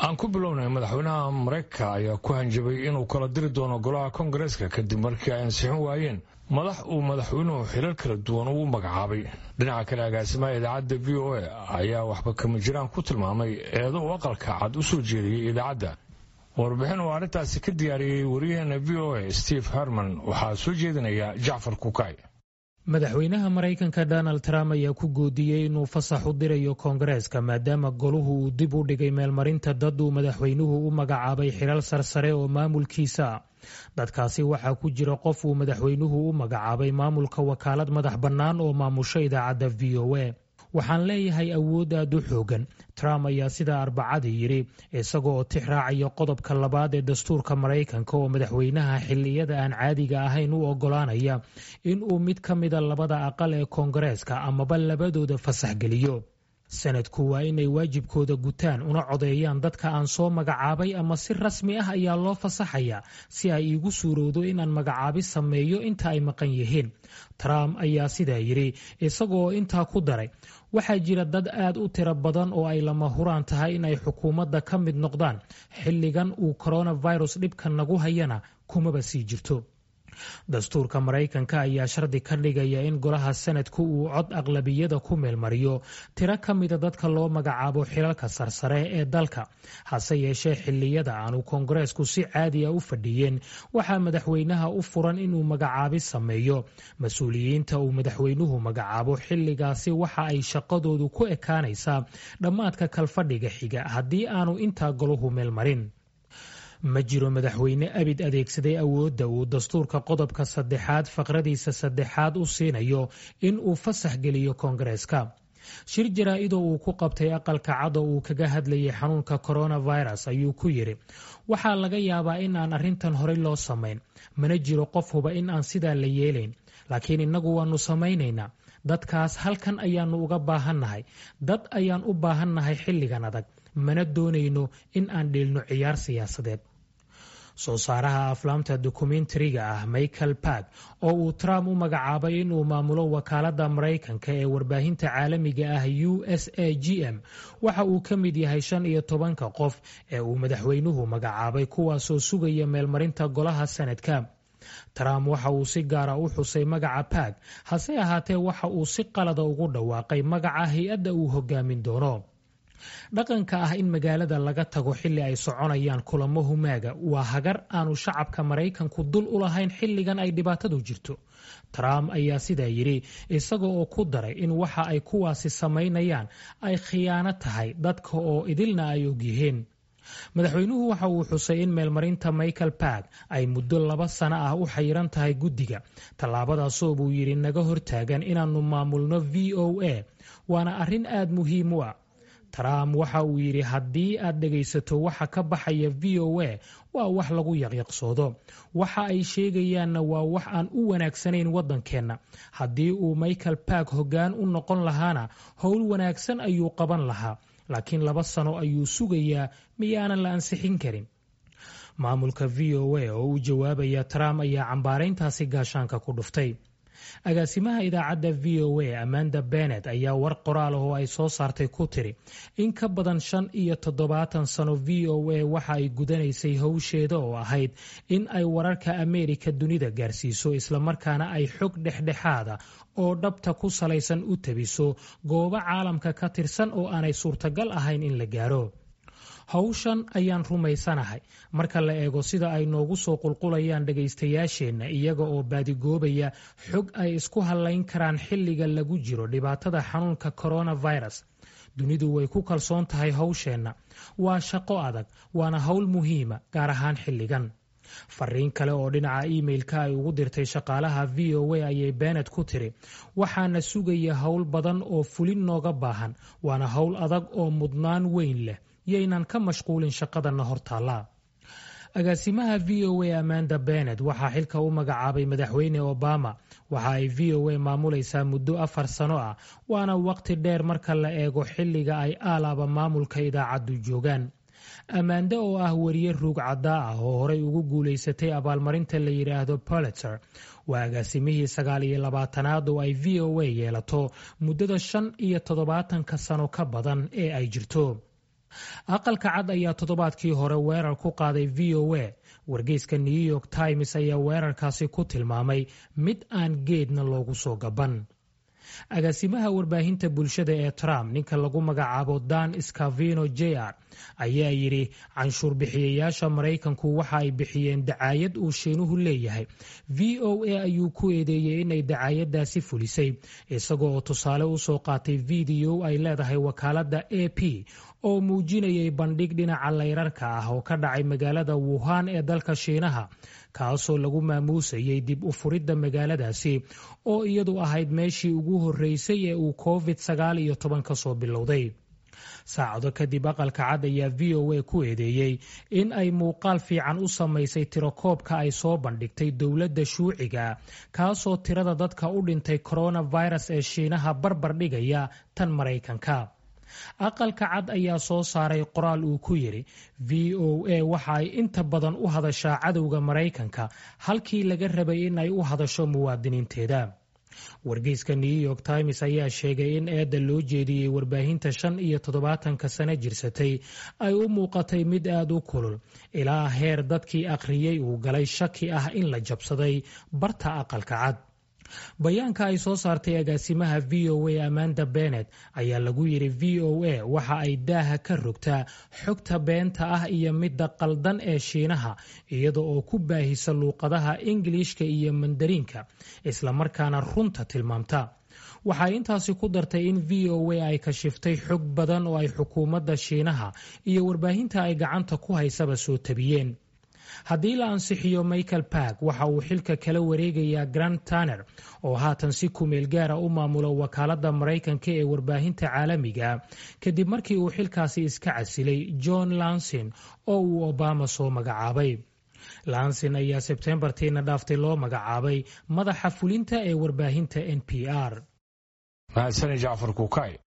aan ku bilownay madaxweynaha Mareykanka ayaa ku hanjabay inuu kala diri doono golaha Koongareeska kadib markii ay ansixin waayeen madaxweynuhu xilal kala duwan uu magacaabay. dhinaca kale agaasimaha idaacadda VOA ayaa waxba kama jiraan ku tilmaamay eedo uu aqalka cad u soo jeediyay idaacadda. warbixin uu arrintaasi ka diyaariyay wariyaheena VOA Steve Herman waxaa soo jeedinaya Jacfar Kukay. madaxweynaha Mareykanka Donald Trump ayaa ku goodiyay inuu fasax u dirayo Koongareeska maadaama goluhu uu dib u dhigay meelmarinta dad uu madaxweynuhu u magacaabay xilal sarsare oo maamulkiisa. dadkaasi waxaa ku jira qof uu madaxweynuhu u magacaabay maamulka wakaalad madax bannaan oo maamusha idaacadda VOA. waxaan leeyahay awood aad u xoogan, Trump ayaa sida Arbacadii yidhi, isagoo oo tix raacaya qodobka 2 ee dastuurka Mareykanka oo madaxweynaha xilliyada aan caadiga ahayn u oggolaanaya inuu mid ka mida labada aqal ee Koongareeska amaba labadooda fasax geliyo. sanadku waa inay waajibkooda gutaan una codeeyaan dadka aan soo magacaabay ama si rasmi ah ayaa loo fasaxaya si ay iigu suurowdo inaan magacaabi sameeyo inta ay maqan yihiin. Trump ayaa sidaa yidhi isagoo intaa ku daray, waxaa jira dad aad u tiro badan oo ay lama huraan tahay in ay xukuumadda ka mid noqdaan xilligan uu coronavirus dhibka nagu hayana kumaba sii jirto. dastuurka Mareykanka ayaa shardi ka dhigaya in golaha sanadku uu cod aqlabiyada ku meelmariyo tiro ka mida dadka loo magacaabo xilalka sarsare ee dalka. hase yeeshee xilliyada aanu Koongareesku si caadi ah u fadhiyeen waxaa madaxweynaha u furan inuu magacaabi sameeyo. mas-uuliyiinta uu madaxweynuhu magacaabo xilligaasi waxa ay shaqadoodu ku ekaanaysaa dhammaadka kalfadhiga xiga haddii aanu intaa goluhu meelmarin. ma jiro madaxweyne abid adeegsaday awoodda uu dastuurka qodobka 3 faqradiisa 3 u siinayo in uu fasax geliyo Koongareeska. shir jaraa'idoo uu ku qabtay aqalka cad oo uu kaga hadlayay xanuunka coronavirus ayuu ku yidhi, waxaa laga yaabaa in aan arrintan horey loo samayn, mana jiro qof huba in aan sidaa la yeelayn, laakiin innagu waannu samaynaynaa. dadkaas halkan ayaannu uga baahannahay, dad ayaan u baahannahay xilligan adag, mana doonayno in aan dheelno ciyaar siyaasadeed. soo saaraha aflaamta dokumentariga ah Michael Park oo uu Trump u magacaabay inuu maamulo wakaaladda Mareykanka ee warbaahinta caalamiga ah USAGM waxa uu ka mid yahay 15 qof ee uu madaxweynuhu magacaabay kuwaasoo sugaya meelmarinta golaha sanadka. Trump waxa uu si gaara u xusay magaca Park, hase ahaatee waxa uu si qalada ugu dhawaaqay magaca hay-adda uu hogaamin doono. dhaqanka ah in magaalada laga tago xilli ay soconayaan kulamo humaaga waa hagar aanu shacabka Mareykanku dul u lahayn xilligan ay dhibaatadu jirto. Trump ayaa sidaa yidhi isagoo oo ku daray in waxa ay kuwaasi samaynayaan ay khiyaano tahay dadka oo idilna ay ogyihiin. madaxweynuhu waxa uu xusay in meelmarinta Michael Park ay muddo 2 sano ah u xayiran tahay guddiga. tallaabadaasoo buu yidhi naga hortaagan inaannu maamulno VOA, waana arrin aad muhiim u ah. Trump waxa uu yidhi haddii aad dhegaysato waxa ka baxaya VOA waa wax lagu yaqyaqsoodo, waxa ay sheegayaanna waa wax aan u wanaagsanayn waddankeenna. haddii uu Michael Park hoggaan u noqon lahaana howl wanaagsan ayuu qaban lahaa, laakiin 2 sano ayuu sugayaa miyaanan la ansixin karin. maamulka VOA oo u jawaabaya Trump ayaa cambaarayntaasi gaashaanka ku dhuftay. agaasimaha idaacadda VOA Amanda Bennett ayaa war qoraal ah oo ay soo saartay ku tiri in ka badan 75 sano VOA waxa ay gudanaysay hawsheeda oo ahayd in ay wararka Ameerika dunida gaarsiiso islamarkaana ay xog dhexdhexaada oo dhabta ku salaysan u tabiso goobo caalamka ka tirsan oo aanay suurtagal ahayn in la gaaro. hawshan ayaan rumaysanahay marka la eego sida ay noogu soo qulqulayaan dhagaystayaasheenna iyaga oo baadigoobaya xog ay isku halayn karaan xilliga lagu jiro dhibaatada xanuunka coronavirus. dunidu way ku kalsoon tahay hawsheenna, waa shaqo adag, waana hawl muhiima gaar ahaan xilligan. fariin kale oo dhinaca emailka ay ugu dirtay shaqaalaha VOA ayay Bennett ku tiri, waxaana sugaya hawl badan oo fulin nooga baahan, waana hawl adag oo mudnaan weyn leh, yaynan ka mashquulin shaqadana hortaala. agaasimaha VOA Amanda Bennett waxaa xilka u magacaabay madaxweyne Obama. waxa ay VOA maamulaysaa muddo 4 sano ah, waana waqti dheer marka la eego xilliga ay aalaaba maamulka idaacaddu joogaan. Amanda oo ah wariye ruug cadda ah oo horey ugu guulaysatay abaalmarinta la yiraahdo Pulitzer, waa agaasimihii 29aad oo ay VOA yeelato muddada 75 sano ka badan ee ay jirto. aqalka cad ayaa toddobaadkii hore weerar ku qaaday VOA. wargeyska New York Times ayaa weerarkaasi ku tilmaamay mid aan geedna loogu soo gaban. agaasimaha warbaahinta bulshada ee Trump, ninka lagu magacaabo Dan Scavino Jr., ayaa yidhi canshuur bixiyayaasha Maraykanku waxa ay bixiyeen dacaayad uu Shiinuhu leeyahay. VOA ayuu ku eedeeyey inay dacaayadaasi fulisay, isagoo oo tusaale u soo qaatay video ay leedahay wakaaladda AP oo muujinayay bandhig dhinaca layrarka ah oo ka dhacay magaalada Wuhan ee dalka Shiinaha, kaasoo lagu maamuusayay dib u furidda magaaladaasi oo iyadu ahayd meeshii ugu horreysay ee uu COVID-19 ka soo bilowday. saacado kadib aqalka cad ayaa VOA ku eedeeyey in ay muuqaal fiican u samaysay tirakoobka ay soo bandhigtay dowladda Shuuciga, kaasoo tirada dadka u dhintay coronavirus ee Shiinaha barbar dhigaya tan Maraykanka. aqalka cad ayaa soo saaray qoraal uu ku yidhi VOA waxa ay inta badan u hadashaa cadowga Maraykanka halkii laga rabay in ay u hadasho muwaadiniinteeda. wargeyska New York Times ayaa sheegay in eedda loo jeediyey warbaahinta 75 sano jirsatay ay u muuqatay mid aad u kulul, ilaa heer dadkii akhriyey uu galay shaki ah in la jabsaday barta aqalka cad. bayaanka ay soo saartay agaasimaha VOA Amanda Bennett ayaa lagu yidhi VOA waxa ay daaha ka rogtaa xogta beenta ah iyo midda qaldan ee Shiinaha iyada oo ku baahisa luuqadaha Ingiliishka iyo Mandariinka, isla markaana runta tilmaamta. waxay intaasi ku dartay in VOA ay kashiftay xog badan oo ay xukuumadda Shiinaha iyo warbaahinta ay gacanta ku haysaba soo tabiyeen. haddii la ansixiyo Michael Park, waxa uu xilka kala wareegayaa Grant Turner oo haatan si kumeel gaara u maamulo wakaaladda Maraykanka ee warbaahinta caalamiga, kadib markii uu xilkaasi iska casilay John Lansin oo uu Obama soo magacaabay. Lansin ayaa Sebteembartiina dhaaftay loo magacaabay madaxa fulinta ee warbaahinta NPR. mahadsanid Jacfar Kuukay.